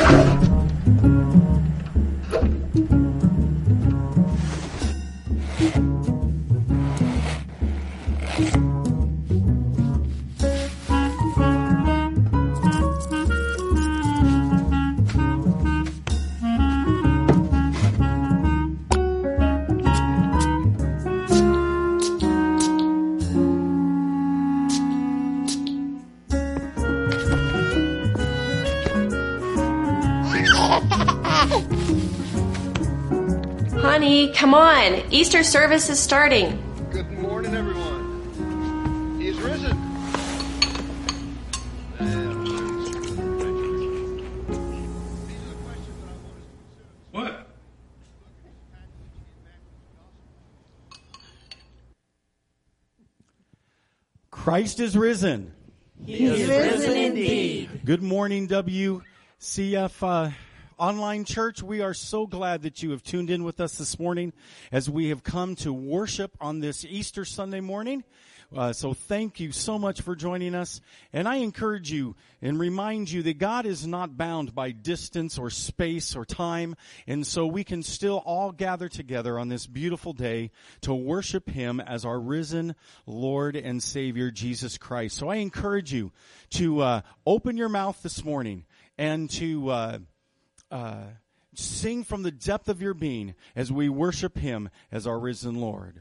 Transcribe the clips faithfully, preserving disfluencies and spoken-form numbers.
Honey, come on. Easter service is starting. Good morning, everyone. He is risen. What? Christ is risen. He is risen indeed. Good morning, W C F uh, Online Church. We are so glad that you have tuned in with us this morning as we have come to worship on this Easter Sunday morning. Uh, so thank you so much for joining us. And I encourage you and remind you that God is not bound by distance or space or time. And so we can still all gather together on this beautiful day to worship Him as our risen Lord and Savior, Jesus Christ. So I encourage you to uh, open your mouth this morning and to uh, uh, sing from the depth of your being as we worship Him as our risen Lord.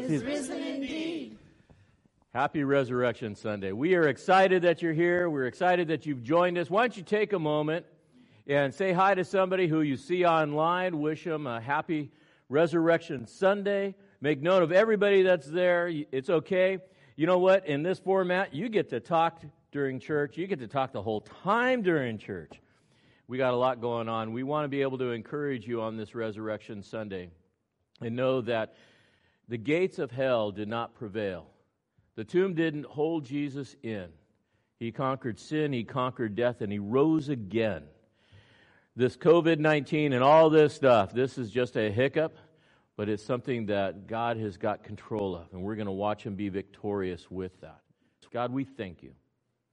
is risen indeed. Happy Resurrection Sunday. We are excited that you're here. We're excited that you've joined us. Why don't you take a moment and say hi to somebody who you see online. Wish them a happy Resurrection Sunday. Make note of everybody that's there. It's okay. You know what? In this format, you get to talk during church. You get to talk the whole time during church. We got a lot going on. We want to be able to encourage you on this Resurrection Sunday and know that the gates of hell did not prevail. The tomb didn't hold Jesus in. He conquered sin, he conquered death, and he rose again. This covid nineteen and all this stuff, this is just a hiccup, but it's something that God has got control of, and we're going to watch him be victorious with that. God, we thank you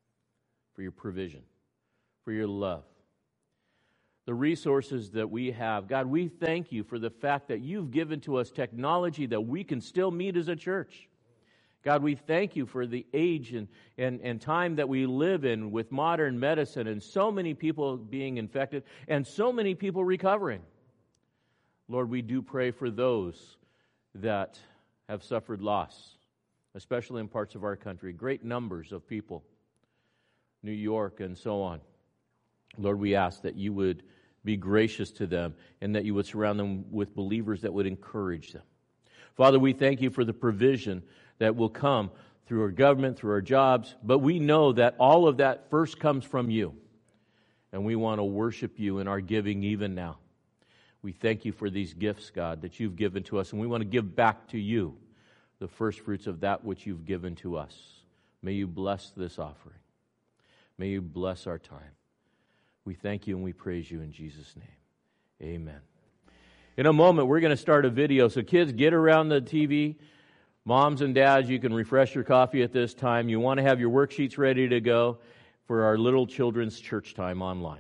for your provision, for your love, the resources that we have. God, we thank you for the fact that you've given to us technology that we can still meet as a church. God, we thank you for the age and, and, and time that we live in with modern medicine and so many people being infected and so many people recovering. Lord, we do pray for those that have suffered loss, especially in parts of our country, great numbers of people, New York and so on. Lord, we ask that you would be gracious to them and that you would surround them with believers that would encourage them. Father, we thank you for the provision that will come through our government, through our jobs, but we know that all of that first comes from you, and we want to worship you in our giving even now. We thank you for these gifts, God, that you've given to us, and we want to give back to you the first fruits of that which you've given to us. May you bless this offering. May you bless our time. We thank you and we praise you in Jesus' name. Amen. In a moment, we're going to start a video. So kids, get around the T V. Moms and dads, you can refresh your coffee at this time. You want to have your worksheets ready to go for our little children's church time online.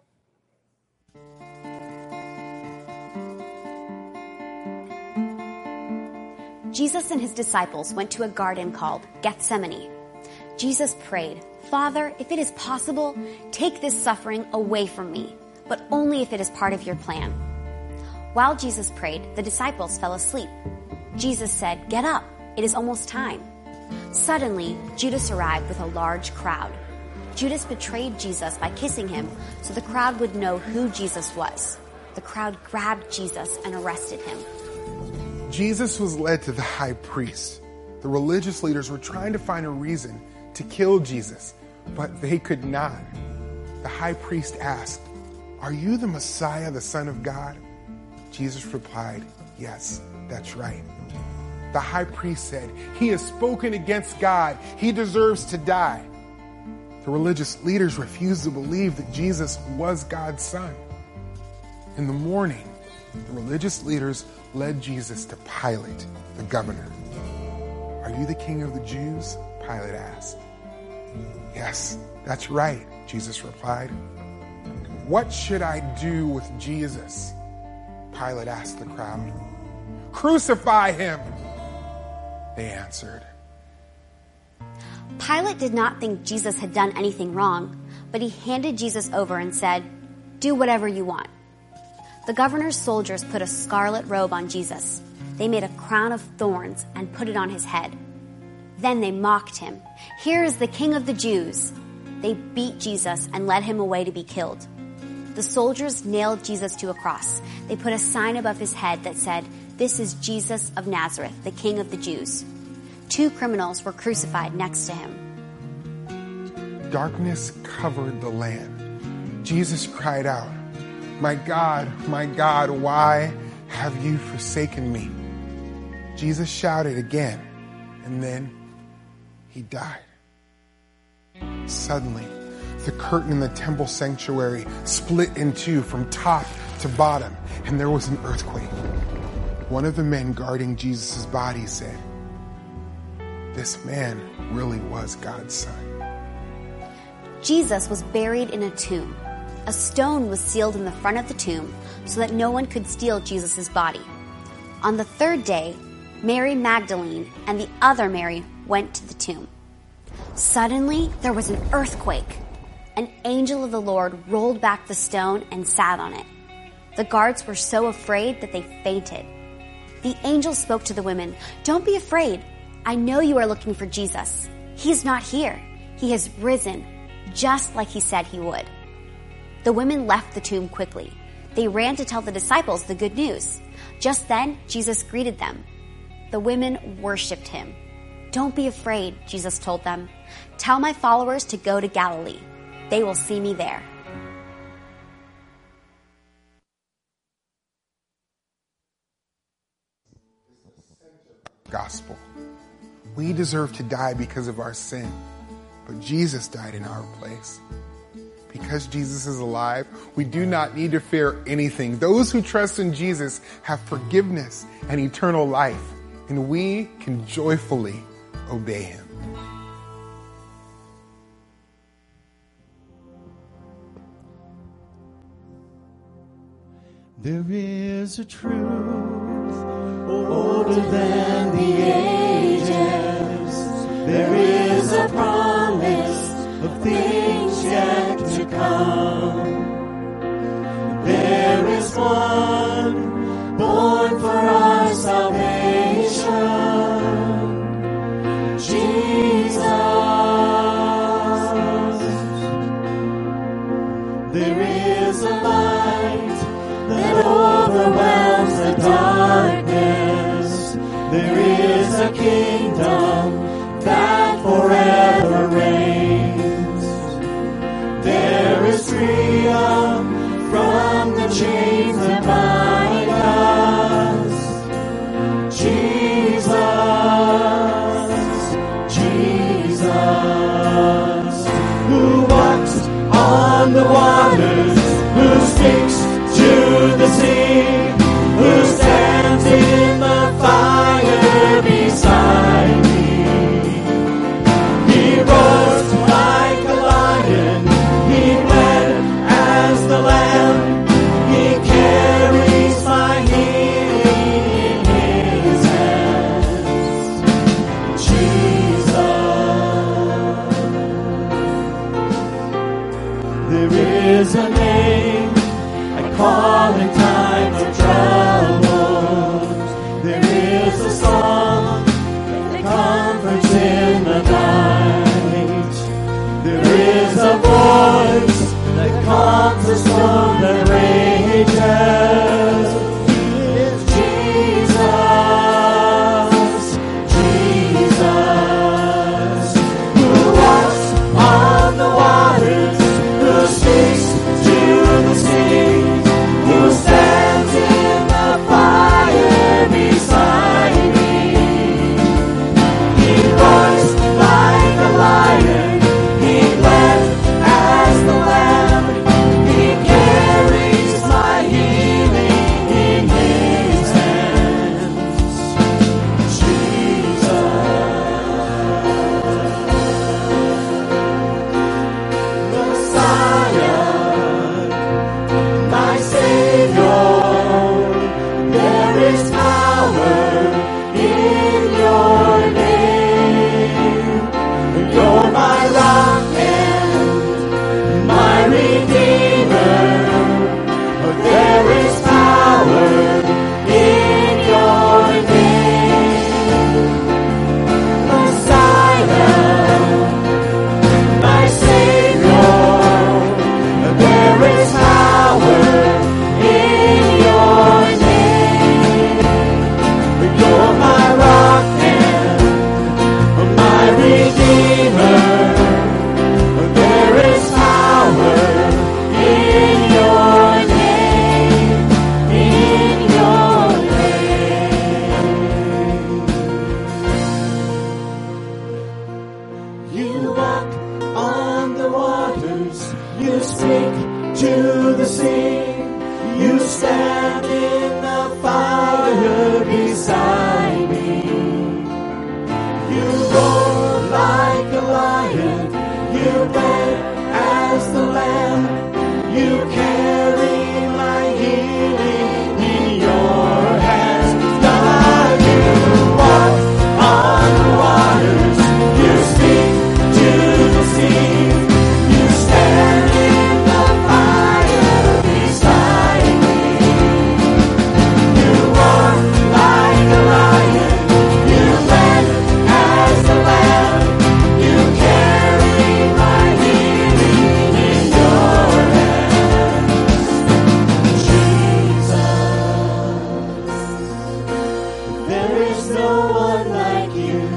Jesus and his disciples went to a garden called Gethsemane. Jesus prayed, "Father, if it is possible, take this suffering away from me, but only if it is part of your plan." While Jesus prayed, the disciples fell asleep. Jesus said, "Get up, it is almost time." Suddenly, Judas arrived with a large crowd. Judas betrayed Jesus by kissing him so the crowd would know who Jesus was. The crowd grabbed Jesus and arrested him. Jesus was led to the high priest. The religious leaders were trying to find a reason to kill Jesus, but they could not. The high priest asked, "Are you the Messiah, the Son of God?" Jesus replied, "Yes, that's right." The high priest said, "He has spoken against God. He deserves to die." The religious leaders refused to believe that Jesus was God's son. In the morning, the religious leaders led Jesus to Pilate, the governor. "Are you the king of the Jews?" Pilate asked. "Yes, that's right," Jesus replied. "What should I do with Jesus?" Pilate asked the crowd. "Crucify him," they answered. Pilate did not think Jesus had done anything wrong, but he handed Jesus over and said, "Do whatever you want." The governor's soldiers put a scarlet robe on Jesus. They made a crown of thorns and put it on his head. Then they mocked him. "Here is the King of the Jews." They beat Jesus and led him away to be killed. The soldiers nailed Jesus to a cross. They put a sign above his head that said, "This is Jesus of Nazareth, the King of the Jews." Two criminals were crucified next to him. Darkness covered the land. Jesus cried out, "My God, my God, why have you forsaken me?" Jesus shouted again, and then he died. Suddenly, the curtain in the temple sanctuary split in two from top to bottom, and there was an earthquake. One of the men guarding Jesus' body said, "This man really was God's son." Jesus was buried in a tomb. A stone was sealed in the front of the tomb so that no one could steal Jesus' body. On the third day, Mary Magdalene and the other Mary went to the tomb. Suddenly, there was an earthquake. An angel of the Lord rolled back the stone and sat on it. The guards were so afraid that they fainted. The angel spoke to the women, "Don't be afraid. I know you are looking for Jesus. He's not here. He has risen, just like he said he would." The women left the tomb quickly. They ran to tell the disciples the good news. Just then, Jesus greeted them. The women worshiped him. "Don't be afraid," Jesus told them. "Tell my followers to go to Galilee. They will see me there." Gospel. We deserve to die because of our sin, but Jesus died in our place. Because Jesus is alive, we do not need to fear anything. Those who trust in Jesus have forgiveness and eternal life, and we can joyfully obey him. There is a truth older than the ages. There is a promise of things yet to come. There is one born for our salvation, Jesus. There is a light that overwhelms the darkness. There is a kingdom that forever reigns. There is freedom from the chains that bind us. Jesus, Jesus, who walks on the waters, who speaks to the sea, who stands in the fire beside me.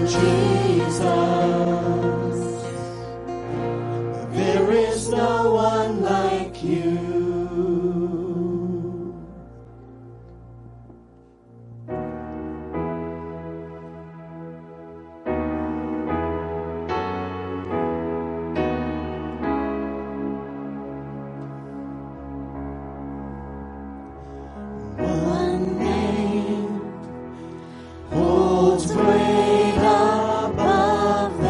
There is no one like you. One name holds great above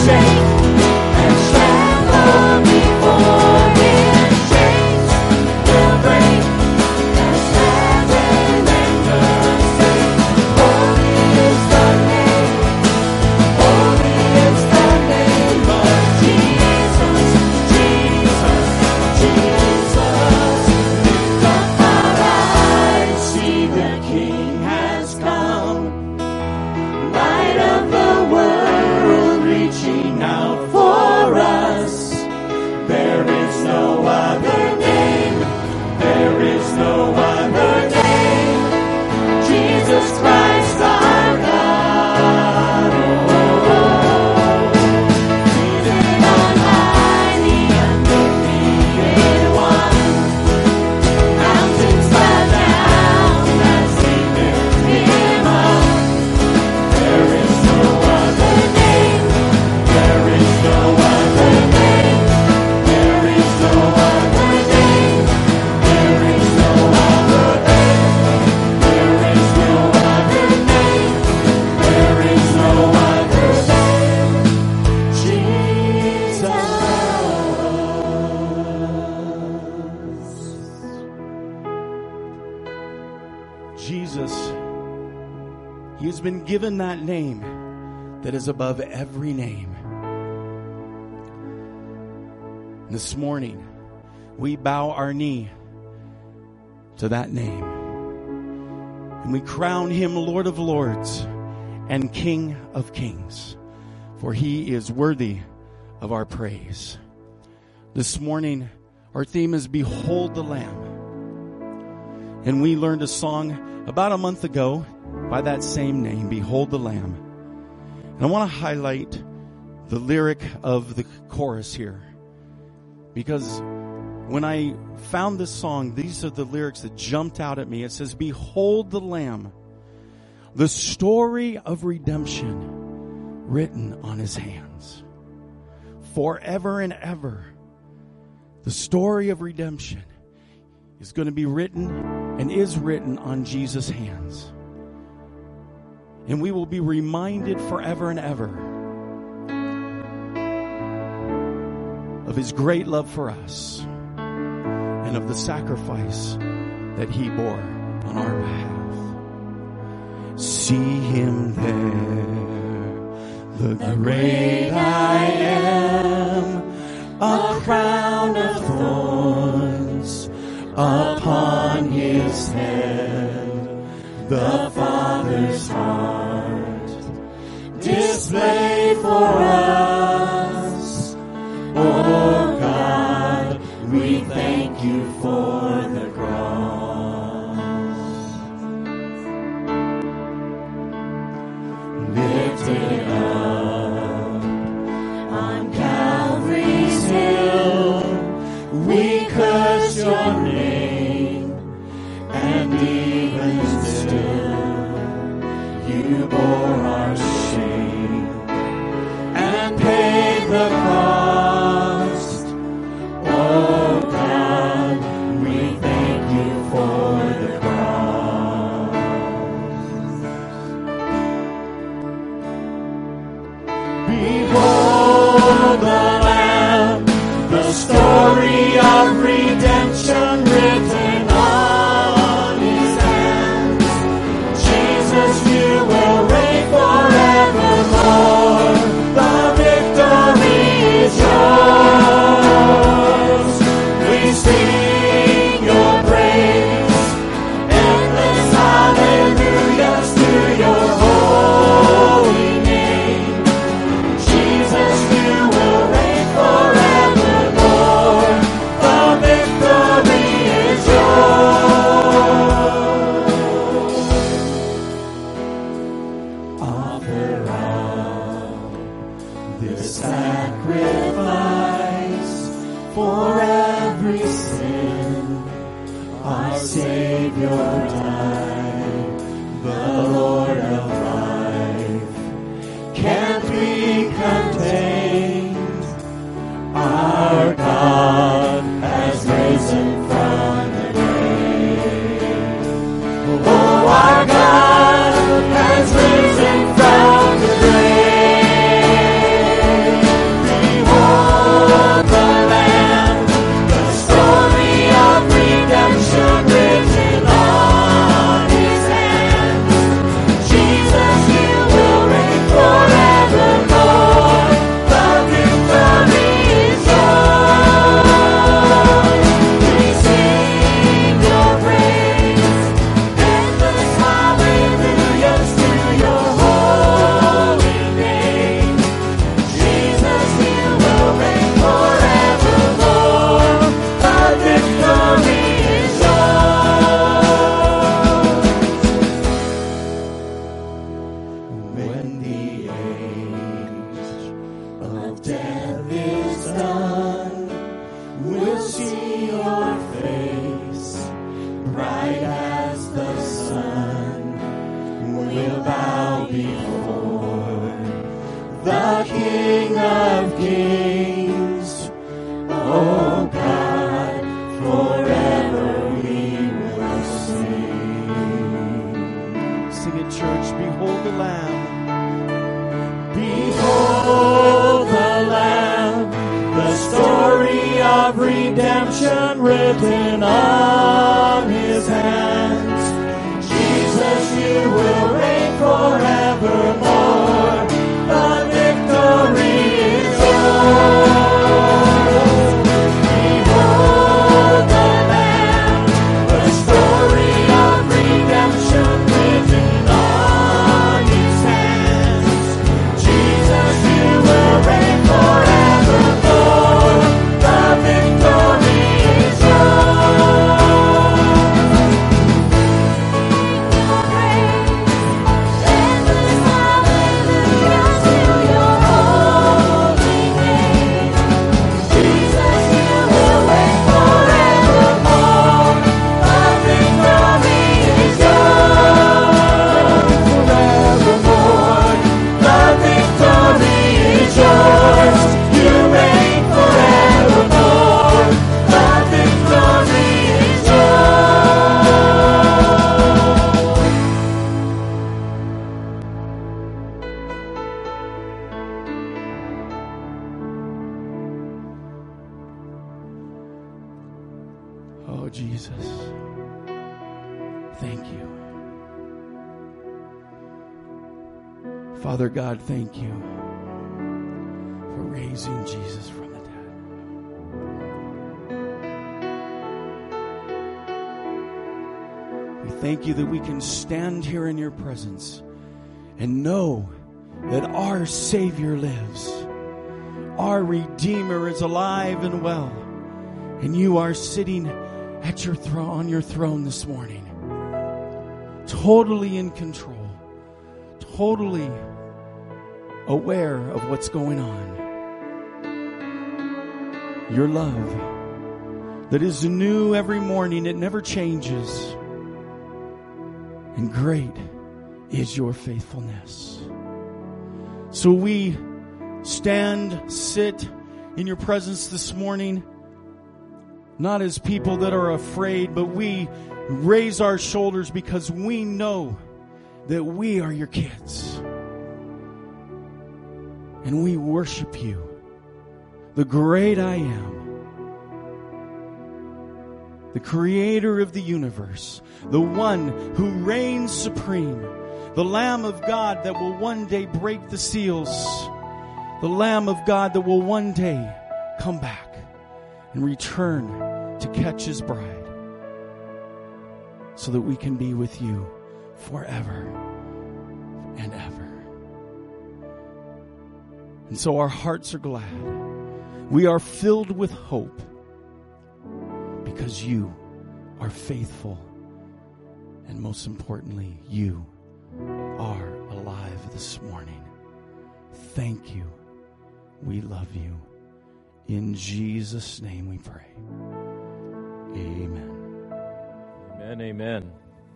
Jesus, he has been given that name that is above every name. This morning, we bow our knee to that name. And we crown him Lord of Lords and King of Kings, for he is worthy of our praise. This morning, our theme is Behold the Lamb. And we learned a song about a month ago by that same name, Behold the Lamb. And I want to highlight the lyric of the chorus here, because when I found this song, these are the lyrics that jumped out at me. It says, Behold the Lamb, the story of redemption written on his hands. Forever and ever, the story of redemption is going to be written and is written on Jesus' hands. And we will be reminded forever and ever of his great love for us and of the sacrifice that he bore on our behalf. See him there, the great I am, a crown of thorns upon his head, the Father's heart displayed for us. Oh God, we thank you for the cross. Lifted up on Calvary's hill, we curse your name, and even still you bore our shame and paid the cost. Oh God, we thank you for the cross. Behold the Lamb, the story of redemption written on his hands. Jesus, you will reign forevermore. The victory is yours. We sing your praise, endless hallelujahs to your holy name. Jesus, you will reign forevermore. The victory is yours. Offer up this sacrifice for every sin. Our Savior died, the Lord of life can't be contained. Our God has risen from the grave. Oh, our God has risen from the grave. of death is done. We'll see your face, bright as the sun. We'll bow before the King of Kings. Oh God, forever we will sing. Sing it, church. Behold the Lamb. Behold the Lamb, the story of redemption written on His hands. Jesus, you will reign forevermore. The victory is yours. Behold the Lamb, the story of redemption written on His hands. Jesus, you will reign forevermore. The victory is Oh, Jesus. Thank you. Father God, thank you for raising Jesus from the dead. We thank you that we can stand here in your presence and know that our Savior lives. Our Redeemer is alive and well. And you are sitting at your throne, on your throne this morning, totally in control, totally aware of what's going on. Your love that is new every morning, it never changes. And great is your faithfulness. So we stand, sit in your presence this morning, not as people that are afraid, but we raise our shoulders because we know that we are your kids. And we worship you, the great I am, the creator of the universe, the one who reigns supreme, the Lamb of God that will one day break the seals, the Lamb of God that will one day come back and return to catch his bride so that we can be with you forever and ever. And so our hearts are glad. We are filled with hope because you are faithful. And most importantly, you are alive this morning. Thank you. We love you. In Jesus' name we pray. Amen. Amen, amen.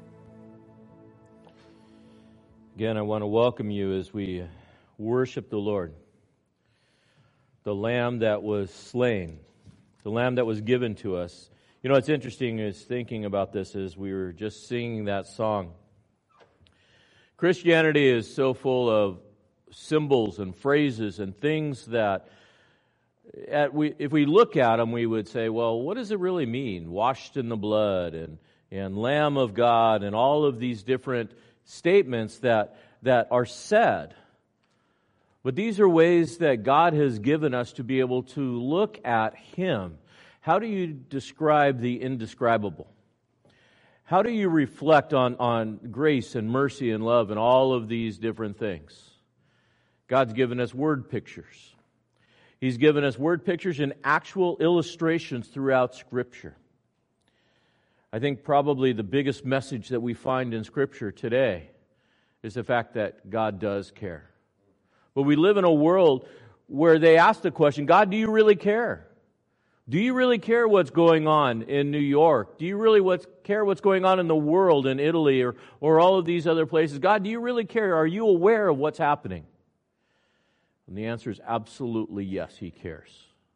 Again, I want to welcome you as we worship the Lord. The Lamb that was slain, the Lamb that was given to us. You know, what's interesting is thinking about this as we were just singing that song. Christianity is so full of symbols and phrases and things that at we, if we look at them, we would say, well, what does it really mean? Washed in the blood and, and Lamb of God and all of these different statements that, that are said. But these are ways that God has given us to be able to look at Him. How do you describe the indescribable? How do you reflect on, on grace and mercy and love and all of these different things? God's given us word pictures. He's given us word pictures and actual illustrations throughout Scripture. I think probably the biggest message that we find in Scripture today is the fact that God does care. But we live in a world where they asked the question, God, do you really care? Do you really care what's going on in New York? Do you really what's, care what's going on in the world, in Italy, or, or all of these other places? God, do you really care? Are you aware of what's happening? And the answer is absolutely yes, He cares.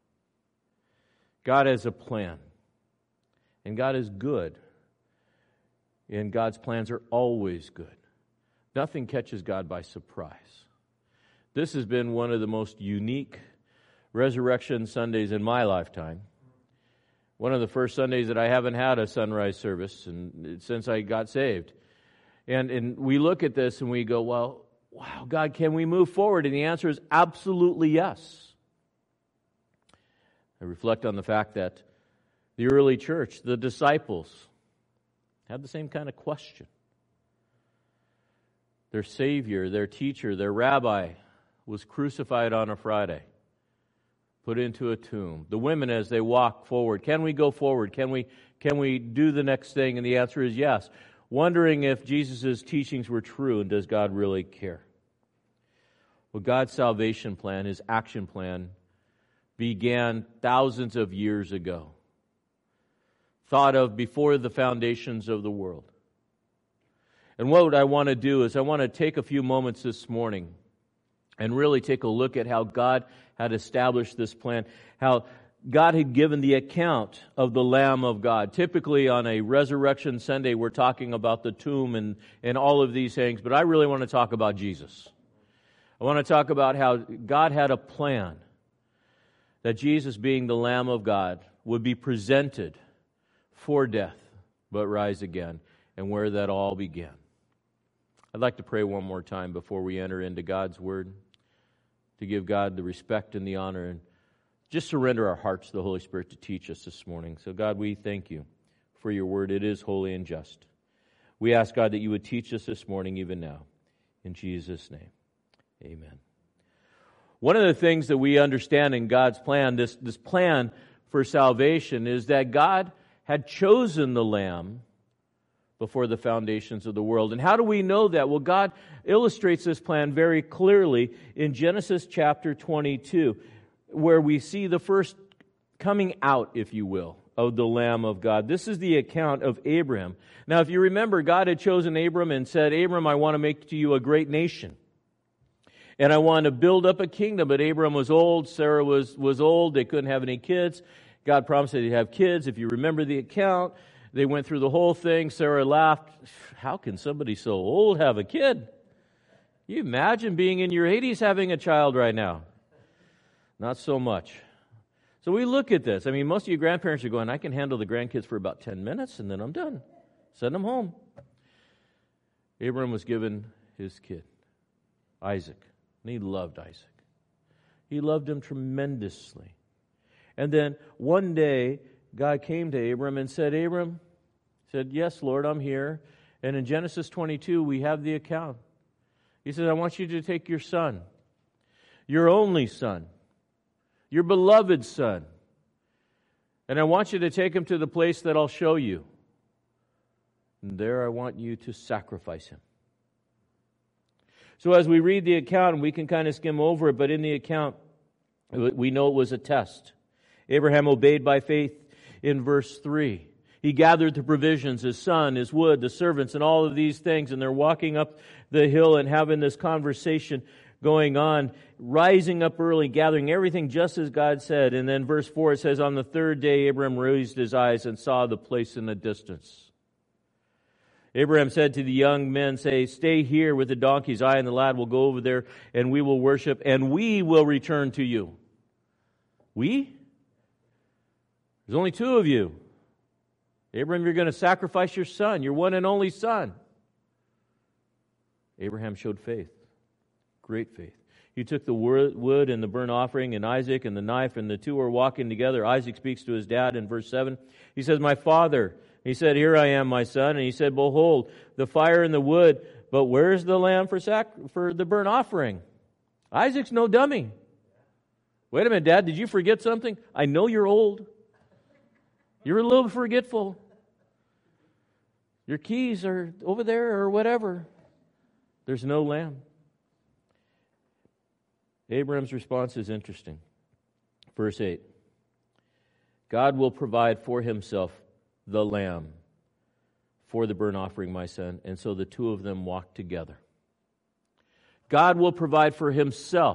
God has a plan. And God is good. And God's plans are always good. Nothing catches God by surprise. This has been one of the most unique Resurrection Sundays in my lifetime. One of the first Sundays that I haven't had a sunrise service and since I got saved. And, and we look at this and we go, well, wow, God, can we move forward? And the answer is absolutely yes. I reflect on the fact that the early church, the disciples, had the same kind of question. Their Savior, their teacher, their rabbi was crucified on a Friday, put into a tomb. The women, as they walk forward, can we go forward? Can we, can we do the next thing? And the answer is yes. Wondering if Jesus' teachings were true and does God really care? Well, God's salvation plan, His action plan, began thousands of years ago. Thought of before the foundations of the world. And what I want to do is I want to take a few moments this morning and really take a look at how God had established this plan, how God had given the account of the Lamb of God. Typically on a Resurrection Sunday, we're talking about the tomb and, and all of these things, but I really want to talk about Jesus. I want to talk about how God had a plan that Jesus, being the Lamb of God, would be presented for death, but rise again, and where that all began. I'd like to pray one more time before we enter into God's Word, to give God the respect and the honor, and just surrender our hearts to the Holy Spirit to teach us this morning. So God, we thank You for Your Word. It is holy and just. We ask, God, that You would teach us this morning, even now. In Jesus' name, amen. One of the things that we understand in God's plan, this, this plan for salvation, is that God had chosen the Lamb before the foundations of the world. And how do we know that? Well, God illustrates this plan very clearly in Genesis chapter twenty-two, where we see the first coming out, if you will, of the Lamb of God. This is the account of Abraham. Now, if you remember, God had chosen Abram and said, Abram, I want to make to you a great nation. And I want to build up a kingdom. But Abram was old, Sarah was, was old, they couldn't have any kids. God promised that He'd have kids. If you remember the account, they went through the whole thing. Sarah laughed. How can somebody so old have a kid? You imagine being in your eighties having a child right now? Not so much. So we look at this. I mean, most of you grandparents are going, I can handle the grandkids for about ten minutes and then I'm done. Send them home. Abram was given his kid, Isaac. And he loved Isaac. He loved him tremendously. And then one day, God came to Abram and said, Abram, said, yes, Lord, I'm here. And in Genesis twenty-two, we have the account. He said, I want you to take your son, your only son, your beloved son, and I want you to take him to the place that I'll show you. And there I want you to sacrifice him. So as we read the account, we can kind of skim over it, but in the account, we know it was a test. Abraham obeyed by faith in verse three. He gathered the provisions, his son, his wood, the servants, and all of these things, and they're walking up the hill and having this conversation going on, rising up early, gathering everything just as God said. And then verse four, it says, on the third day, Abraham raised his eyes and saw the place in the distance. Abraham said to the young men, say, stay here with the donkeys. I and the lad will go over there, and we will worship, and we will return to you. We? There's only two of you. Abraham, you're going to sacrifice your son, your one and only son. Abraham showed faith, great faith. He took the wood and the burnt offering and Isaac and the knife, and the two are walking together. Isaac speaks to his dad in verse seven. He says, my father. He said, here I am, my son. And he said, behold, the fire and the wood, but where's the lamb for sac- for the burnt offering? Isaac's no dummy. Wait a minute, Dad, did you forget something? I know you're old. You're a little forgetful. Your keys are over there or whatever. There's no lamb. Abraham's response is interesting. Verse eight. God will provide for himself the lamb for the burnt offering, my son. And so the two of them walked together. God will provide for himself.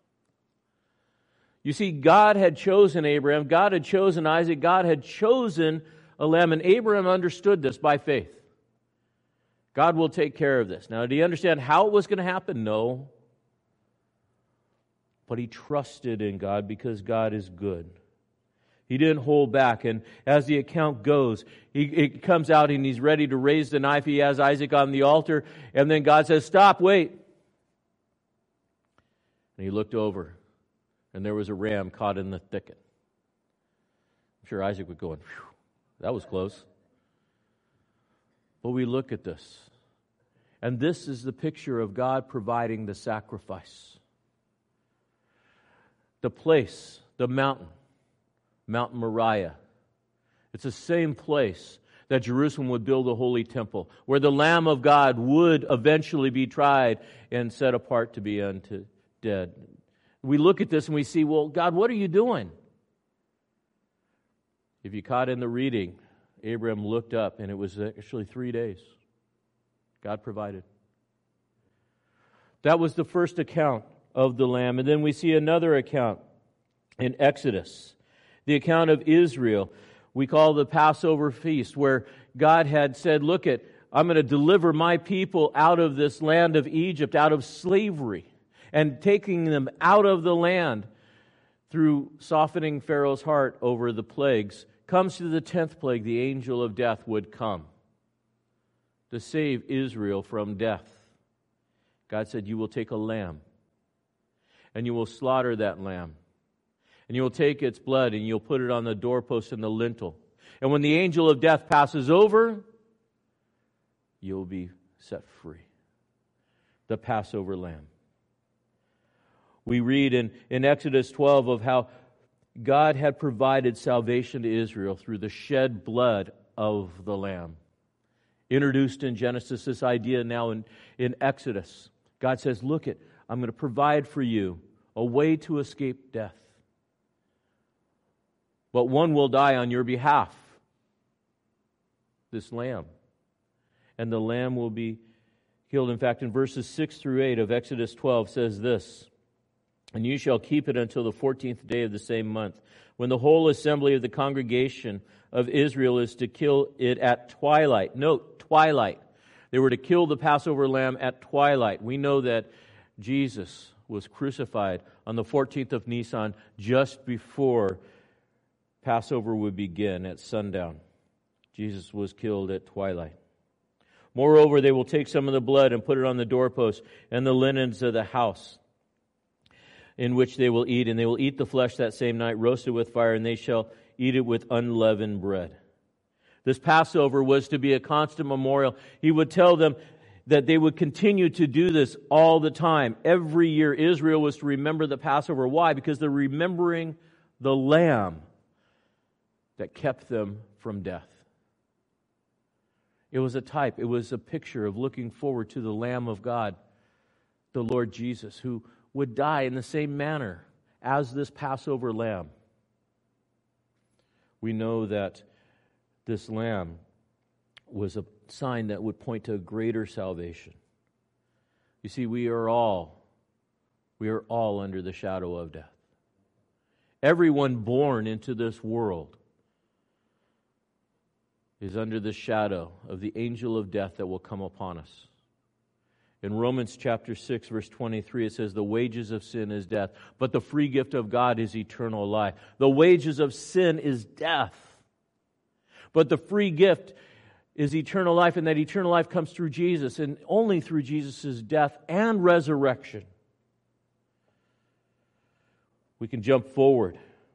You see, God had chosen Abraham. God had chosen Isaac. God had chosen a lamb. And Abraham understood this by faith. God will take care of this. Now, did he understand how it was going to happen? No. But he trusted in God because God is good. He didn't hold back. And as the account goes, he, it comes out and he's ready to raise the knife. He has Isaac on the altar. And then God says, stop, wait. And he looked over. And there was a ram caught in the thicket. I'm sure Isaac would go, phew, that was close. But we look at this. And this is the picture of God providing the sacrifice. The place, the mountain, Mount Moriah. It's the same place that Jerusalem would build a holy temple, where the Lamb of God would eventually be tried and set apart to be unto dead. We look at this and we see, well, God, what are you doing? If you caught in the reading, Abraham looked up and it was actually three days. God provided. That was the first account of the lamb. And then we see another account in Exodus, the account of Israel. We call the Passover feast, where God had said, look at, I'm going to deliver my people out of this land of Egypt, out of slavery, and taking them out of the land through softening Pharaoh's heart over the plagues. Comes to the tenth plague, the angel of death would come to save Israel from death. God said, you will take a lamb, and you will slaughter that lamb, and you will take its blood, and you'll put it on the doorpost and the lintel. And when the angel of death passes over, you'll be set free. The Passover lamb. We read in, in Exodus twelve of how God had provided salvation to Israel through the shed blood of the lamb. Introduced in Genesis, this idea now in, in Exodus. God says, look it, I'm going to provide for you a way to escape death. But one will die on your behalf. This lamb. And the lamb will be killed. In fact, in verses six through eight of Exodus twelve says this, and you shall keep it until the fourteenth day of the same month, when the whole assembly of the congregation of Israel is to kill it at twilight. Note, twilight. They were to kill the Passover lamb at twilight. We know that Jesus was crucified on the fourteenth of Nisan, just before Passover would begin at sundown. Jesus was killed at twilight. Moreover, they will take some of the blood and put it on the doorposts and the linens of the house, in which they will eat, and they will eat the flesh that same night, roasted with fire, and they shall eat it with unleavened bread. This Passover was to be a constant memorial. He would tell them that they would continue to do this all the time. Every year, Israel was to remember the Passover. Why? Because they're remembering the lamb that kept them from death. It was a type, it was a picture of looking forward to the Lamb of God, the Lord Jesus, who would die in the same manner as this Passover lamb. We know that this lamb was a sign that would point to a greater salvation. You see, we are all, we are all under the shadow of death. Everyone born into this world is under the shadow of the angel of death that will come upon us. In Romans chapter six, verse twenty-three, it says, the wages of sin is death, but the free gift of God is eternal life. The wages of sin is death, but the free gift is eternal life, and that eternal life comes through Jesus, and only through Jesus' death and resurrection. We can jump forward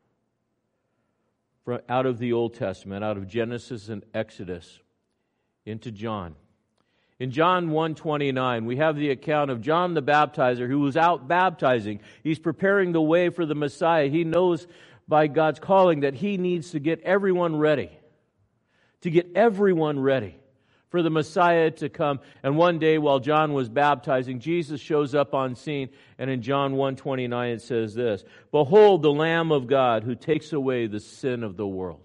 from out of the Old Testament, out of Genesis and Exodus, into John. In John one twenty-nine, we have the account of John the Baptizer who was out baptizing. He's preparing the way for the Messiah. He knows by God's calling that he needs to get everyone ready. To get everyone ready for the Messiah to come. And one day while John was baptizing, Jesus shows up on scene, and in John one twenty-nine it says this, "Behold the Lamb of God who takes away the sin of the world."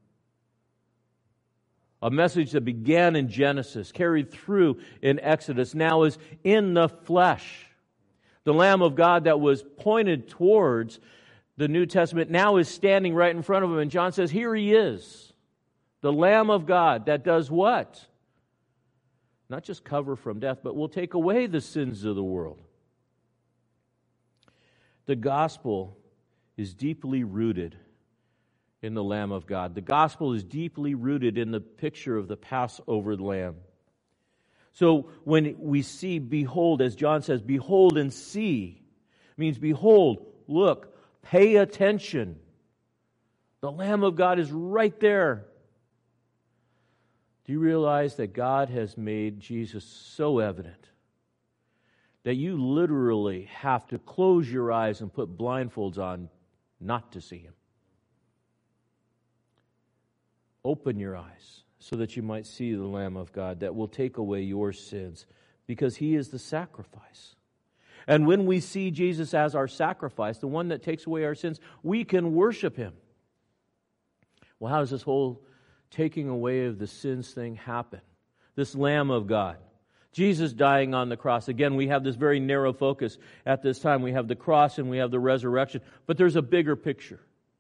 A message that began in Genesis, carried through in Exodus, now is in the flesh. The Lamb of God that was pointed towards the New Testament now is standing right in front of him. And John says, here he is. The Lamb of God that does what? Not just cover from death, but will take away the sins of the world. The gospel is deeply rooted in the Lamb of God. The gospel is deeply rooted in the picture of the Passover lamb. So when we see, behold, as John says, behold and see, means behold, look, pay attention. The Lamb of God is right there. Do you realize that God has made Jesus so evident that you literally have to close your eyes and put blindfolds on not to see Him? Open your eyes so that you might see the Lamb of God that will take away your sins, because He is the sacrifice. And when we see Jesus as our sacrifice, the one that takes away our sins, we can worship Him. Well, how does this whole taking away of the sins thing happen? This Lamb of God, Jesus dying on the cross. Again, we have this very narrow focus at this time. We have the cross and we have the resurrection, but there's a bigger picture.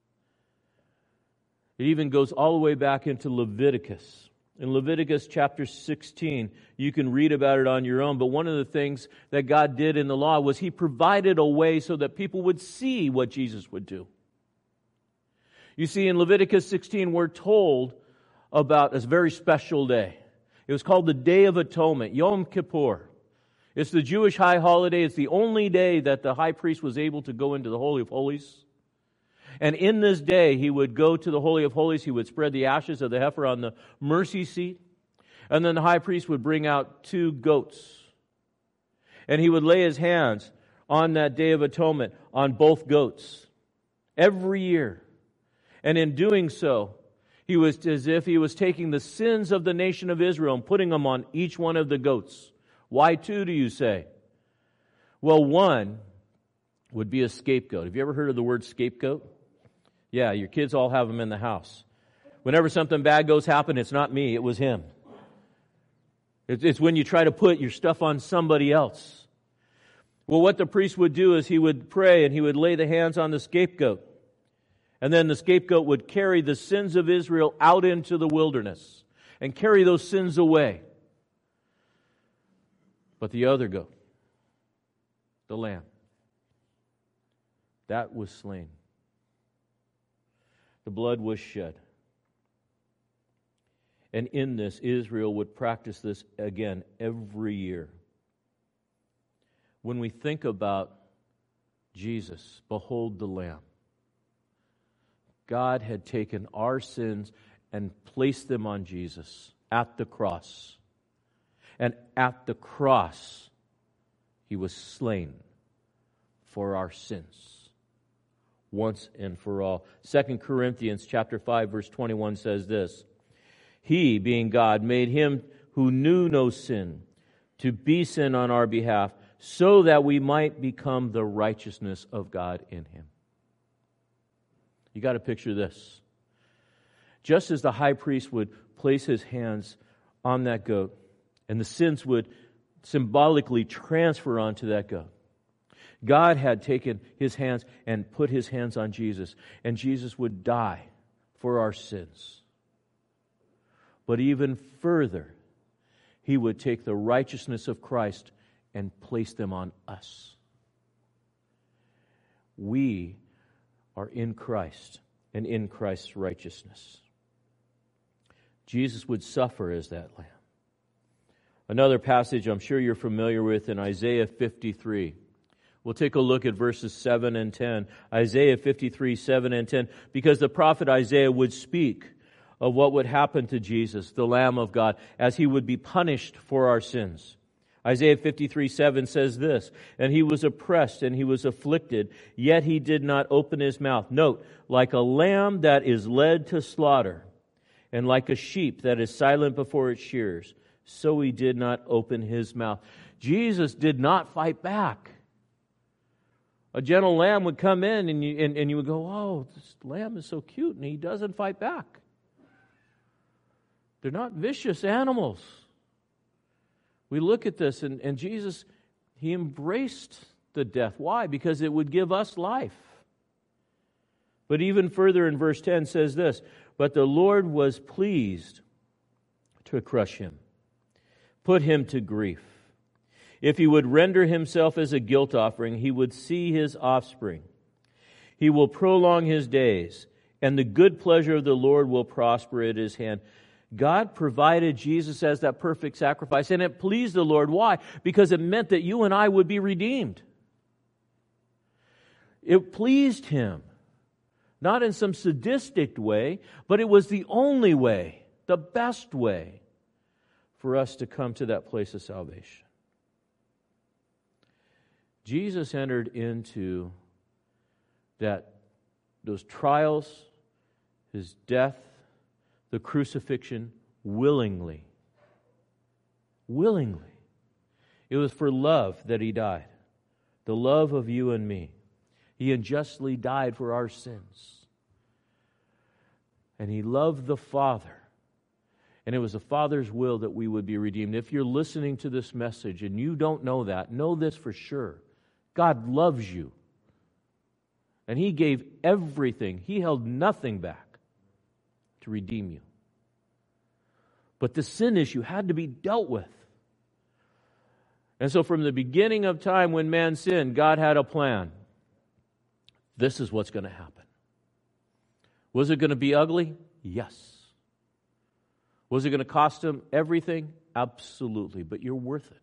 It even goes all the way back into Leviticus. In Leviticus chapter sixteen, you can read about it on your own, but one of the things that God did in the law was He provided a way so that people would see what Jesus would do. You see, in Leviticus sixteen, we're told about a very special day. It was called the Day of Atonement, Yom Kippur. It's the Jewish high holiday. It's the only day that the high priest was able to go into the Holy of Holies. And in this day, he would go to the Holy of Holies. He would spread the ashes of the heifer on the mercy seat. And then the high priest would bring out two goats. And he would lay his hands on that Day of Atonement on both goats every year. And in doing so, he was as if he was taking the sins of the nation of Israel and putting them on each one of the goats. Why two, do you say? Well, one would be a scapegoat. Have you ever heard of the word scapegoat? Yeah, your kids all have them in the house. Whenever something bad goes happen, it's not me, it was him. It's when you try to put your stuff on somebody else. Well, what the priest would do is he would pray and he would lay the hands on the scapegoat. And then the scapegoat would carry the sins of Israel out into the wilderness and carry those sins away. But the other goat, the lamb, that was slain. The blood was shed. And in this, Israel would practice this again every year. When we think about Jesus, behold the Lamb. God had taken our sins and placed them on Jesus at the cross. And at the cross, He was slain for our sins. Once and for all. Second Corinthians chapter five, verse twenty-one says this, He, being God, made Him who knew no sin to be sin on our behalf, so that we might become the righteousness of God in Him. You got to picture this. Just as the high priest would place his hands on that goat, and the sins would symbolically transfer onto that goat, God had taken His hands and put His hands on Jesus, and Jesus would die for our sins. But even further, He would take the righteousness of Christ and place them on us. We are in Christ and in Christ's righteousness. Jesus would suffer as that lamb. Another passage I'm sure you're familiar with in Isaiah fifty-three. We'll take a look at verses seven and ten. Isaiah fifty-three, seven and ten. Because the prophet Isaiah would speak of what would happen to Jesus, the Lamb of God, as He would be punished for our sins. Isaiah fifty-three, seven says this, And He was oppressed and He was afflicted, yet He did not open His mouth. Note, like a lamb that is led to slaughter, and like a sheep that is silent before its shearers, so he did not open his mouth. Jesus did not fight back. A gentle lamb would come in and you, and, and you would go, oh, this lamb is so cute, and he doesn't fight back. They're not vicious animals. We look at this, and, and Jesus, he embraced the death. Why? Because it would give us life. But even further in verse ten says this, but the Lord was pleased to crush him, put him to grief. If he would render himself as a guilt offering, he would see his offspring. He will prolong his days, and the good pleasure of the Lord will prosper at his hand. God provided Jesus as that perfect sacrifice, and it pleased the Lord. Why? Because it meant that you and I would be redeemed. It pleased him, not in some sadistic way, but it was the only way, the best way for us to come to that place of salvation. Jesus entered into that those trials, his death, the crucifixion, willingly. Willingly. It was for love that he died. The love of you and me. He unjustly died for our sins. And he loved the Father. And it was the Father's will that we would be redeemed. If you're listening to this message and you don't know that, know this for sure. God loves you. And he gave everything. He held nothing back to redeem you. But the sin issue had to be dealt with. And so from the beginning of time when man sinned, God had a plan. This is what's going to happen. Was it going to be ugly? Yes. Was it going to cost him everything? Absolutely. But you're worth it.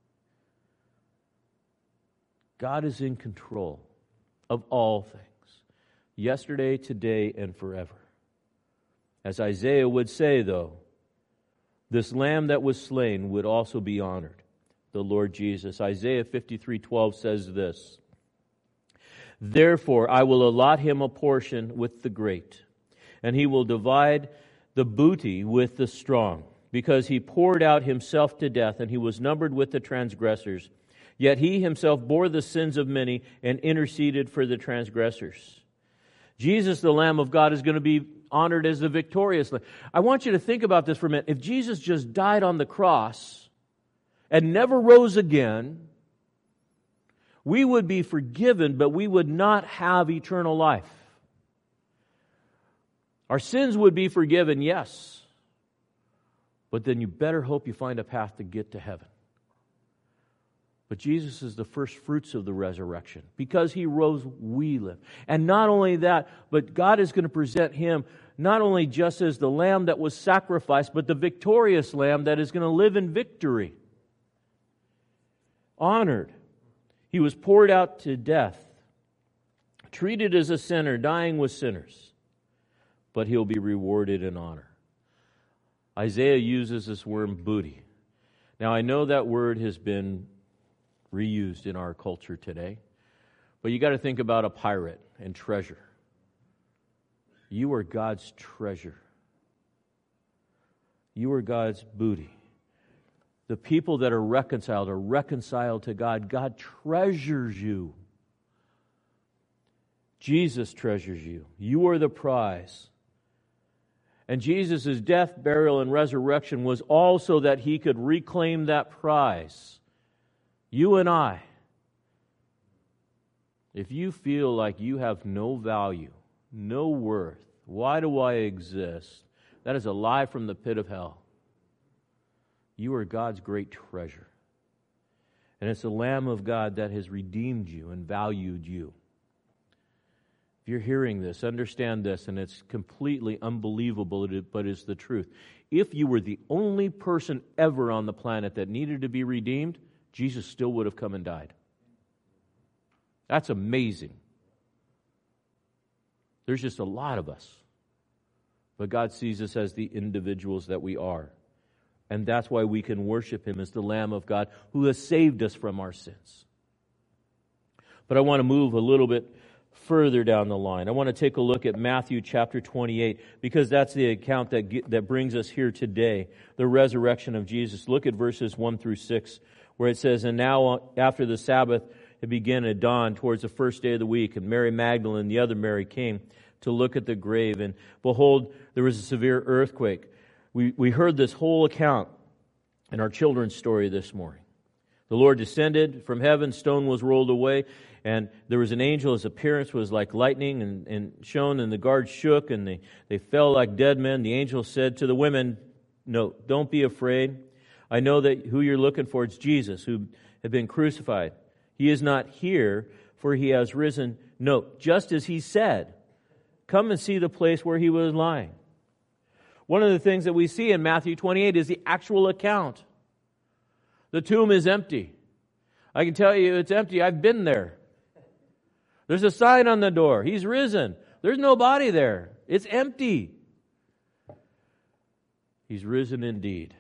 God is in control of all things, yesterday, today, and forever. As Isaiah would say, though, this lamb that was slain would also be honored, the Lord Jesus. Isaiah fifty-three twelve says this, therefore I will allot him a portion with the great, and he will divide the booty with the strong, because he poured out himself to death, and he was numbered with the transgressors. Yet he himself bore the sins of many and interceded for the transgressors. Jesus, the Lamb of God, is going to be honored as the victorious Lamb. I want you to think about this for a minute. If Jesus just died on the cross and never rose again, we would be forgiven, but we would not have eternal life. Our sins would be forgiven, yes, but then you better hope you find a path to get to heaven. But Jesus is the first fruits of the resurrection. Because he rose, we live. And not only that, but God is going to present him not only just as the lamb that was sacrificed, but the victorious lamb that is going to live in victory. Honored. He was poured out to death. Treated as a sinner, dying with sinners. But he'll be rewarded in honor. Isaiah uses this word booty. Now I know that word has been reused in our culture today. But you got to think about a pirate and treasure. You are God's treasure. You are God's booty. The people that are reconciled are reconciled to God. God treasures you. Jesus treasures you. You are the prize. And Jesus' death, burial, and resurrection was also that he could reclaim that prize. You and I, if you feel like you have no value, no worth, why do I exist? That is a lie from the pit of hell. You are God's great treasure. And it's the Lamb of God that has redeemed you and valued you. If you're hearing this, understand this, and it's completely unbelievable, but it's the truth. If you were the only person ever on the planet that needed to be redeemed, Jesus still would have come and died. That's amazing. There's just a lot of us. But God sees us as the individuals that we are. And that's why we can worship him as the Lamb of God who has saved us from our sins. But I want to move a little bit further down the line. I want to take a look at Matthew chapter twenty-eight, because that's the account that get, that brings us here today, the resurrection of Jesus. Look at verses one through six, where it says, "And now after the Sabbath it began at dawn towards the first day of the week, and Mary Magdalene and the other Mary came to look at the grave, and behold, there was a severe earthquake." We, we heard this whole account in our children's story this morning. The Lord descended from heaven, stone was rolled away, and there was an angel. His appearance was like lightning and, and shone, and the guards shook, and they, they fell like dead men. The angel said to the women, "No, don't be afraid. I know that who you're looking for is Jesus, who had been crucified. He is not here, for he has risen. No, just as he said. Come and see the place where he was lying." One of the things that we see in Matthew twenty-eight is the actual account. The tomb is empty. I can tell you it's empty. I've been there. There's a sign on the door. He's risen. There's no body there. It's empty. He's risen indeed.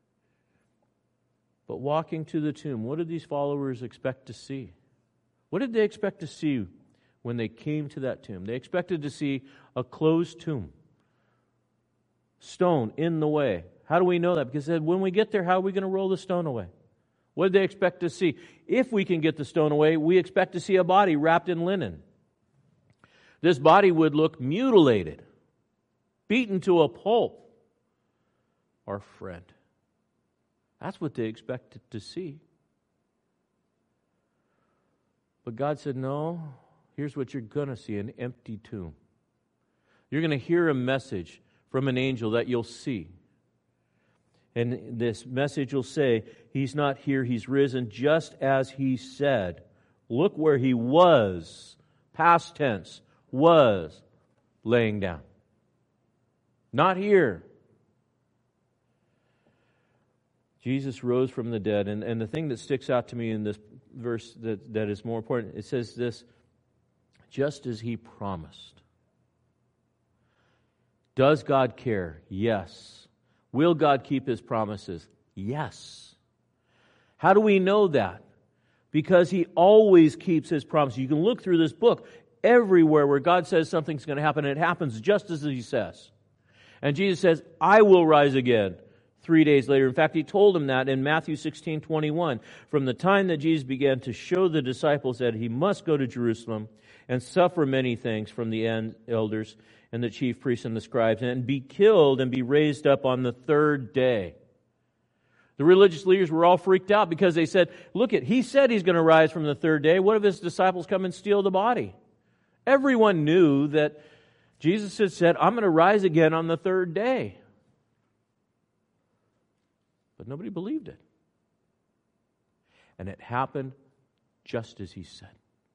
But walking to the tomb, what did these followers expect to see? What did they expect to see when they came to that tomb? They expected to see a closed tomb. Stone in the way. How do we know that? Because when we get there, how are we going to roll the stone away? What did they expect to see? If we can get the stone away, we expect to see a body wrapped in linen. This body would look mutilated, beaten to a pulp. Our friend. That's what they expected to see. But God said, no, here's what you're going to see, an empty tomb. You're going to hear a message from an angel that you'll see. And this message will say, he's not here, he's risen, just as he said. Look where he was, past tense, was laying down. Not here. Jesus rose from the dead. And, and the thing that sticks out to me in this verse that, that is more important, it says this, just as he promised. Does God care? Yes. Will God keep his promises? Yes. How do we know that? Because he always keeps his promises. You can look through this book everywhere where God says something's going to happen, and it happens just as he says. And Jesus says, I will rise again three days later. In fact, he told them that in Matthew sixteen twenty-one. From the time that Jesus began to show the disciples that he must go to Jerusalem and suffer many things from the elders and the chief priests and the scribes, and be killed and be raised up on the third day. The religious leaders were all freaked out because they said, look it, he said he's going to rise from the third day. What if his disciples come and steal the body? Everyone knew that Jesus had said, I'm going to rise again on the third day. But nobody believed it. And it happened just as he said.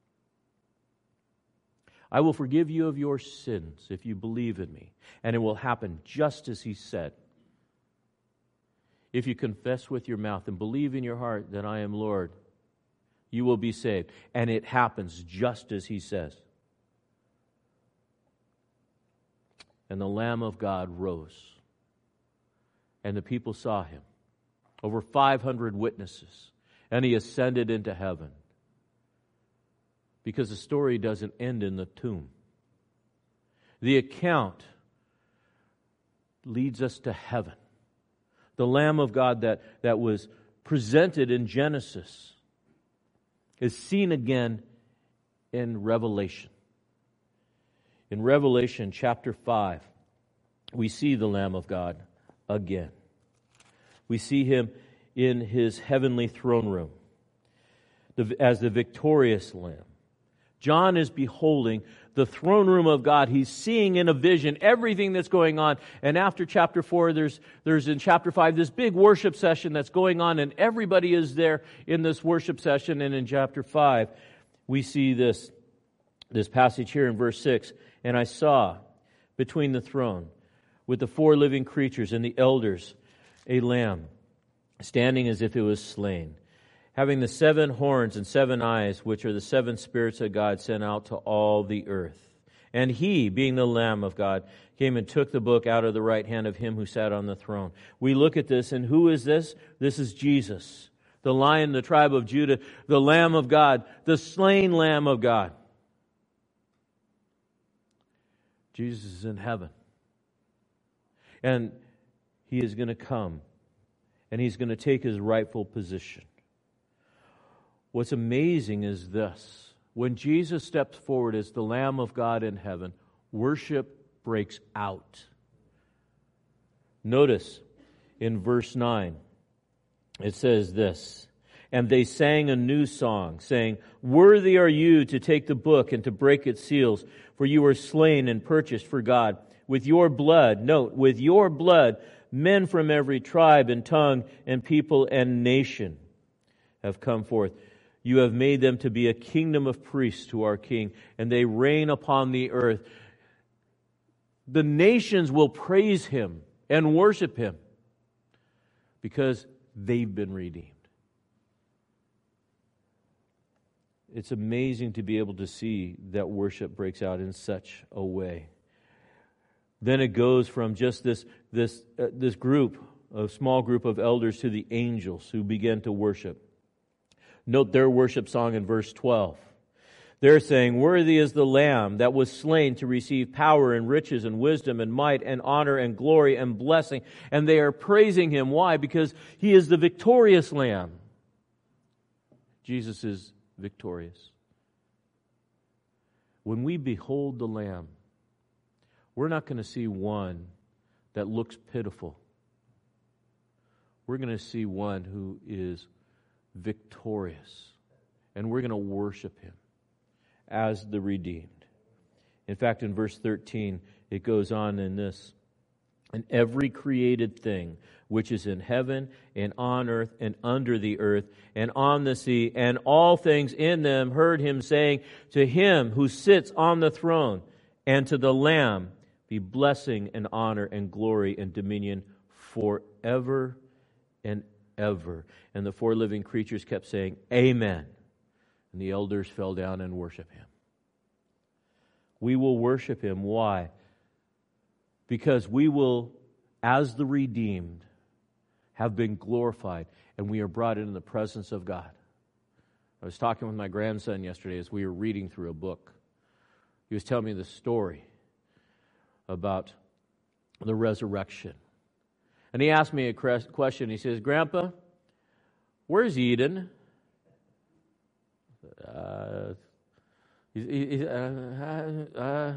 I will forgive you of your sins if you believe in me. And it will happen just as he said. If you confess with your mouth and believe in your heart that I am Lord, you will be saved. And it happens just as he says. And the Lamb of God rose. And the people saw him. Over five hundred witnesses. And he ascended into heaven. Because the story doesn't end in the tomb. The account leads us to heaven. The Lamb of God that, that was presented in Genesis is seen again in Revelation. In Revelation chapter five, we see the Lamb of God again. We see him in his heavenly throne room as the victorious Lamb. John is beholding the throne room of God. He's seeing in a vision everything that's going on. And after chapter four, there's there's in chapter five this big worship session that's going on, and everybody is there in this worship session. And in chapter five, we see this, this passage here in verse six. And I saw between the throne with the four living creatures and the elders a lamb standing as if it was slain, having the seven horns and seven eyes, which are the seven spirits of God sent out to all the earth. And he, being the Lamb of God, came and took the book out of the right hand of him who sat on the throne. We look at this, and who is this? This is Jesus, the Lion, the tribe of Judah, the Lamb of God, the slain Lamb of God. Jesus is in heaven. And He is going to come, and He's going to take His rightful position. What's amazing is this. When Jesus steps forward as the Lamb of God in heaven, worship breaks out. Notice in verse nine, it says this, "And they sang a new song, saying, 'Worthy are you to take the book and to break its seals, for you were slain and purchased for God. With your blood,'" note, "'with your blood, men from every tribe and tongue and people and nation have come forth. You have made them to be a kingdom of priests to our King, and they reign upon the earth.'" The nations will praise Him and worship Him because they've been redeemed. It's amazing to be able to see that worship breaks out in such a way. Then it goes from just this this uh, this group, a small group of elders, to the angels who begin to worship. Note their worship song in verse twelve. They're saying, "Worthy is the Lamb that was slain to receive power and riches and wisdom and might and honor and glory and blessing." And they are praising Him. Why? Because He is the victorious Lamb. Jesus is victorious. When we behold the Lamb, we're not going to see one that looks pitiful. We're going to see one who is victorious. And we're going to worship Him as the redeemed. In fact, in verse thirteen, it goes on in this, "And every created thing which is in heaven and on earth and under the earth and on the sea and all things in them heard Him saying, 'To Him who sits on the throne and to the Lamb be blessing and honor and glory and dominion forever and ever.' And the four living creatures kept saying, 'Amen.' And the elders fell down and worshiped Him." We will worship Him. Why? Because we will, as the redeemed, have been glorified, and we are brought into the presence of God. I was talking with my grandson yesterday as we were reading through a book. He was telling me the story about the resurrection. And he asked me a question. He says, "Grandpa, where's Eden?" Uh, he, he, uh, uh,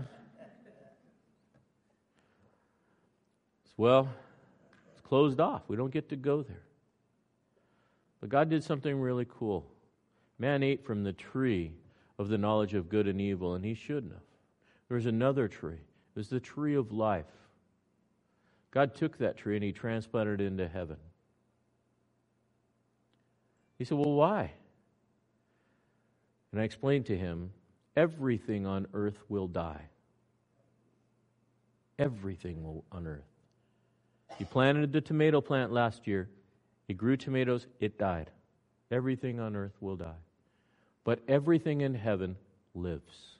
well, it's closed off. We don't get to go there. But God did something really cool. Man ate from the tree of the knowledge of good and evil, and he shouldn't have. There was another tree. It was the tree of life. God took that tree and He transplanted it into heaven. He said, "Well, why?" And I explained to him, everything on earth will die. Everything will on earth. He planted the tomato plant last year. He grew tomatoes. It died. Everything on earth will die. But everything in heaven lives.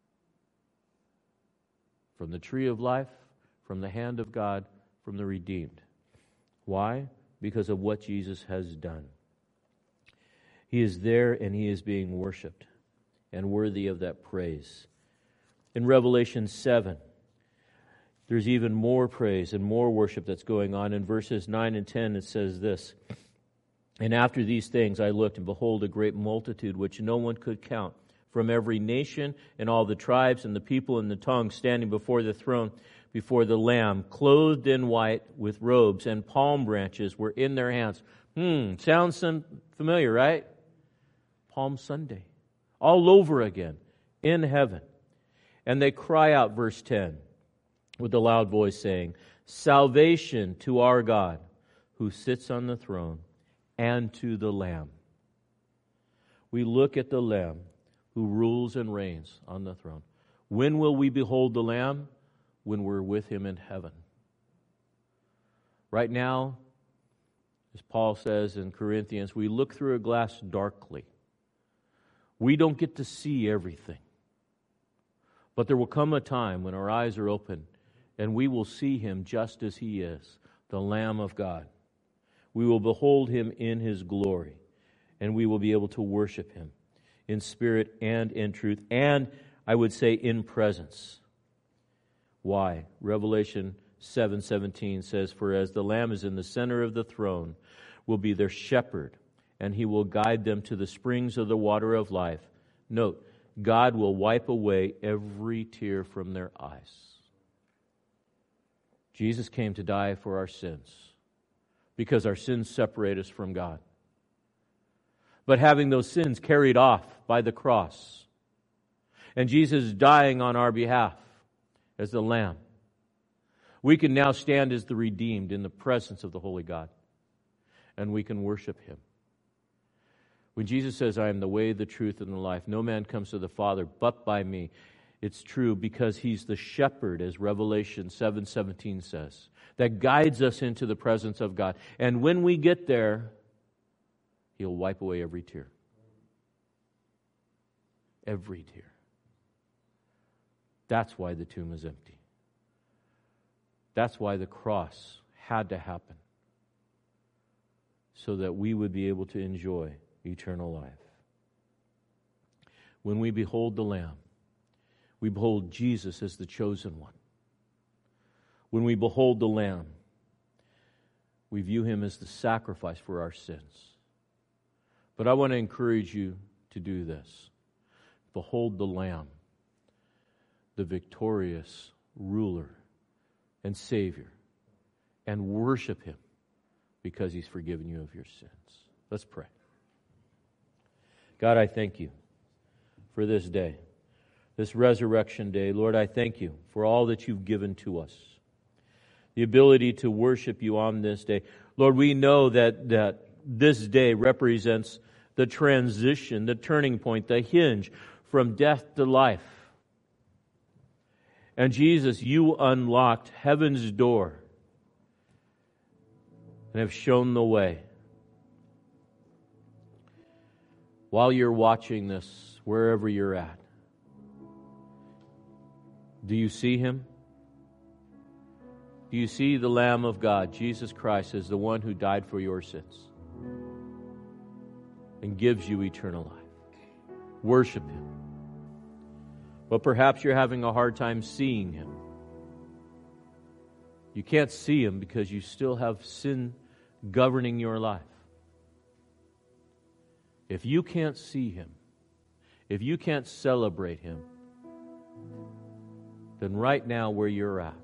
From the tree of life, from the hand of God, from the redeemed. Why? Because of what Jesus has done. He is there and He is being worshipped and worthy of that praise. In Revelation seven, there's even more praise and more worship that's going on. In verses nine and ten, it says this, "And after these things I looked, and behold, a great multitude which no one could count, from every nation and all the tribes and the people and the tongues, standing before the throne, before the Lamb, clothed in white with robes, and palm branches were in their hands." Hmm, sounds some familiar, right? Palm Sunday. All over again, in heaven. "And they cry out," verse ten, "with a loud voice, saying, 'Salvation to our God, who sits on the throne, and to the Lamb.'" We look at the Lamb who rules and reigns on the throne. When will we behold the Lamb? When we're with Him in heaven. Right now, as Paul says in Corinthians, we look through a glass darkly. We don't get to see everything. But there will come a time when our eyes are open and we will see Him just as He is, the Lamb of God. We will behold Him in His glory, and we will be able to worship Him in spirit and in truth, and I would say in presence. Why? Revelation seven seventeen says, "For as the Lamb is in the center of the throne, will be their shepherd, and he will guide them to the springs of the water of life." Note, God will wipe away every tear from their eyes. Jesus came to die for our sins because our sins separate us from God. But having those sins carried off by the cross, and Jesus dying on our behalf as the Lamb, we can now stand as the redeemed in the presence of the Holy God, and we can worship Him. When Jesus says, "I am the way, the truth, and the life, no man comes to the Father but by me," it's true because He's the shepherd, as Revelation seven seventeen says, that guides us into the presence of God. And when we get there, He'll wipe away every tear. Every tear. That's why the tomb is empty. That's why the cross had to happen, so that we would be able to enjoy eternal life. When we behold the Lamb, we behold Jesus as the chosen one. When we behold the Lamb, we view Him as the sacrifice for our sins. But I want to encourage you to do this. Behold the Lamb, the victorious ruler and Savior, and worship Him because He's forgiven you of your sins. Let's pray. God, I thank You for this day, this resurrection day. Lord, I thank You for all that You've given to us, the ability to worship You on this day. Lord, we know that, that this day represents the transition, the turning point, the hinge from death to life. And Jesus, You unlocked heaven's door and have shown the way. While you're watching this, wherever you're at, do you see Him? Do you see the Lamb of God, Jesus Christ, as the one who died for your sins and gives you eternal life? Worship Him. But perhaps you're having a hard time seeing Him. You can't see Him because you still have sin governing your life. If you can't see Him, if you can't celebrate Him, then right now where you're at,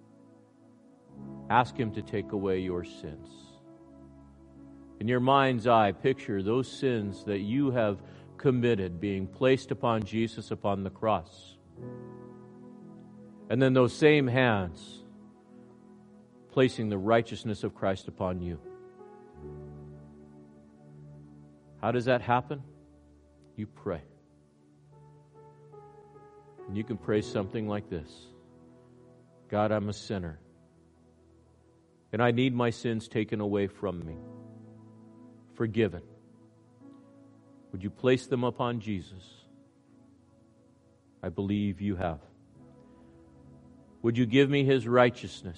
ask Him to take away your sins. In your mind's eye, picture those sins that you have committed being placed upon Jesus upon the cross. And then those same hands placing the righteousness of Christ upon you. How does that happen? You pray. And you can pray something like this: God, I'm a sinner, and I need my sins taken away from me, forgiven. Would you place them upon Jesus? I believe You have. Would you give me His righteousness?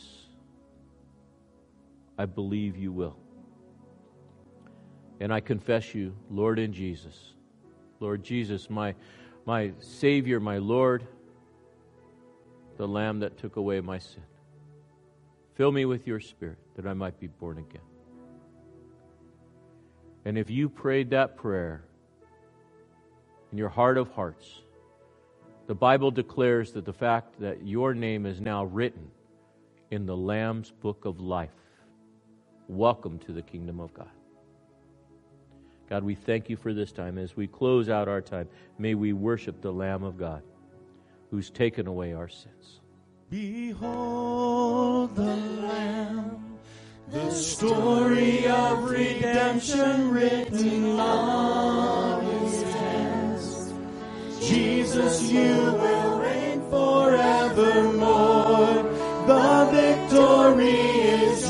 I believe You will. And I confess You, Lord and Jesus. Lord Jesus, my, my Savior, my Lord, the Lamb that took away my sin. Fill me with Your Spirit that I might be born again. And if you prayed that prayer in your heart of hearts, the Bible declares that the fact that your name is now written in the Lamb's book of life. Welcome to the kingdom of God. God, we thank You for this time. As we close out our time, may we worship the Lamb of God who's taken away our sins. Behold the Lamb, the story of redemption written on His hands. Jesus, You will reign forevermore. The victory is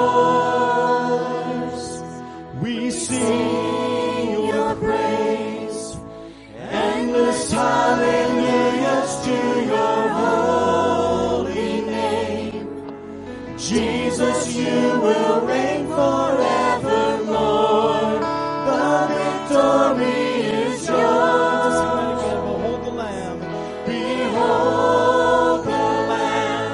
yours. We sing Your praise, endless hallelujahs to Your holy name. Jesus, You will reign forevermore. The victory is yours. Behold the Lamb. Behold the Lamb.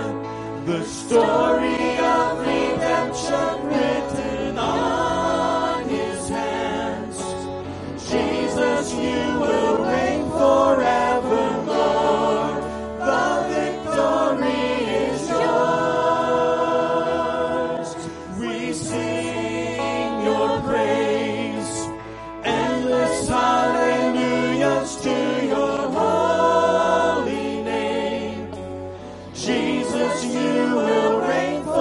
story of redemption written on his hands. Jesus, you will reign forevermore. The victory is yours. We sing your praise, endless hallelujahs to your holy name. Jesus, you will reign forevermore.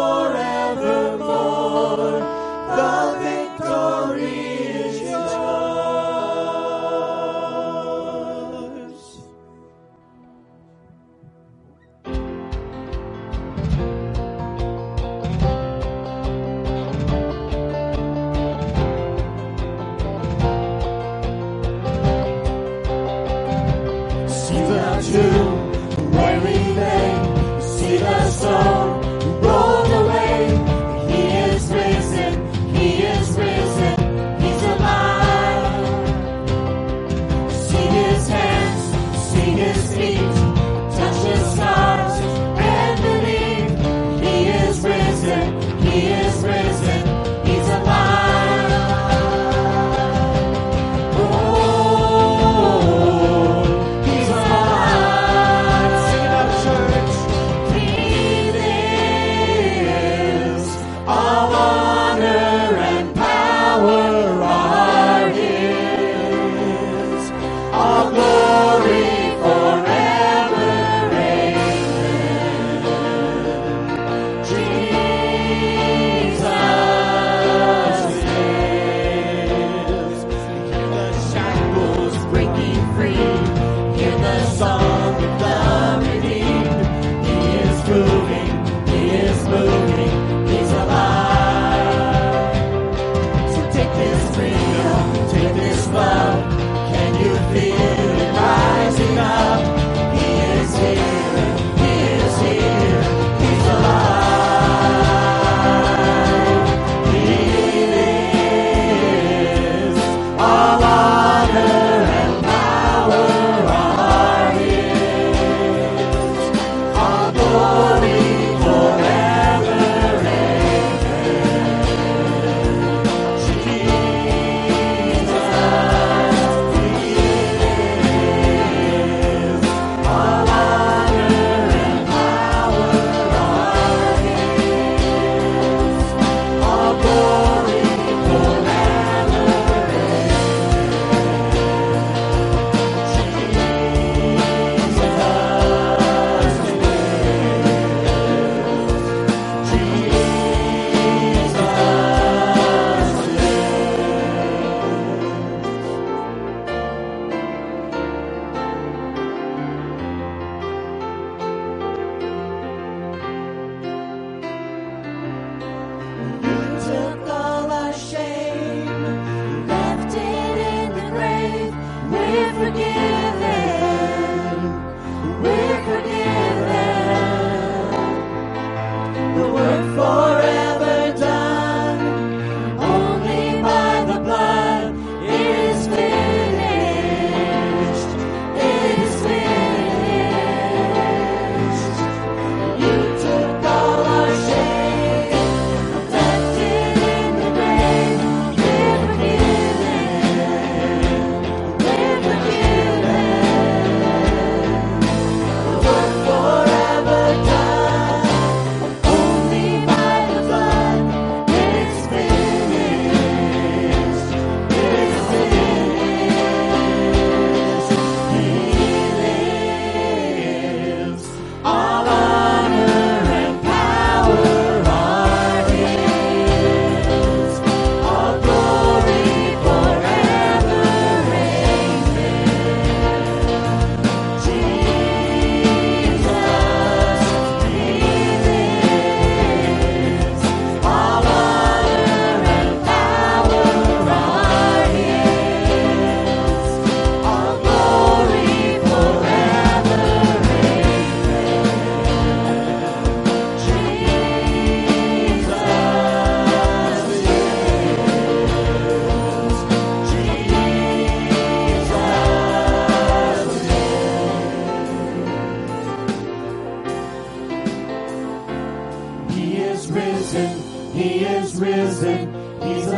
is risen, He is risen, He's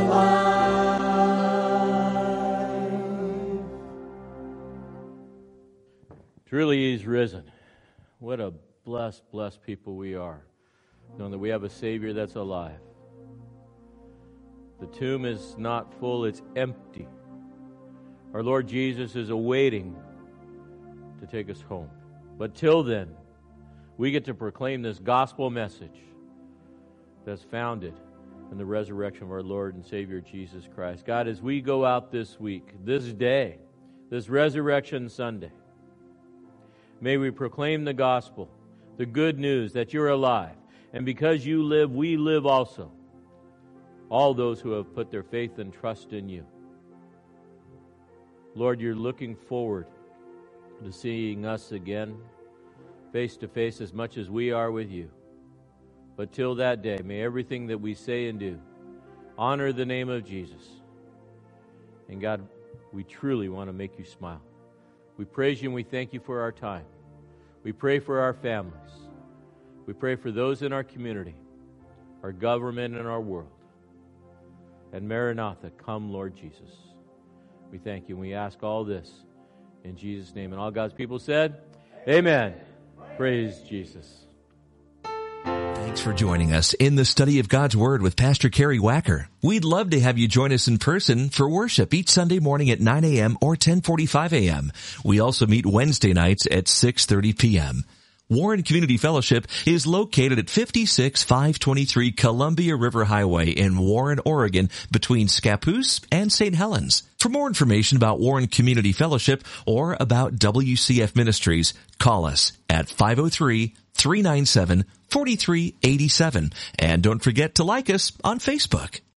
alive. Truly He's risen. What a blessed, blessed people we are, knowing that we have a Savior that's alive. The tomb is not full, it's empty. Our Lord Jesus is awaiting to take us home. But till then, we get to proclaim this gospel message that's founded in the resurrection of our Lord and Savior Jesus Christ. God, as we go out this week, this day, this Resurrection Sunday, may we proclaim the gospel, the good news that you're alive. And because you live, we live also. All those who have put their faith and trust in you. Lord, you're looking forward to seeing us again, face to face, as much as we are with you. But till that day, may everything that we say and do honor the name of Jesus. And God, we truly want to make you smile. We praise you and we thank you for our time. We pray for our families. We pray for those in our community, our government, and our world. And Maranatha, come, Lord Jesus. We thank you and we ask all this in Jesus' name. And all God's people said, Amen. Praise Jesus. Thanks for joining us in the study of God's Word with Pastor Kerry Wacker. We'd love to have you join us in person for worship each Sunday morning at nine a.m. or ten forty-five a.m. We also meet Wednesday nights at six thirty p.m. Warren Community Fellowship is located at fifty-six five twenty-three Columbia River Highway in Warren, Oregon, between Scappoose and Saint Helens. For more information about Warren Community Fellowship or about W C F Ministries, call us at five oh three, three nine seven, four three eight seven. And don't forget to like us on Facebook.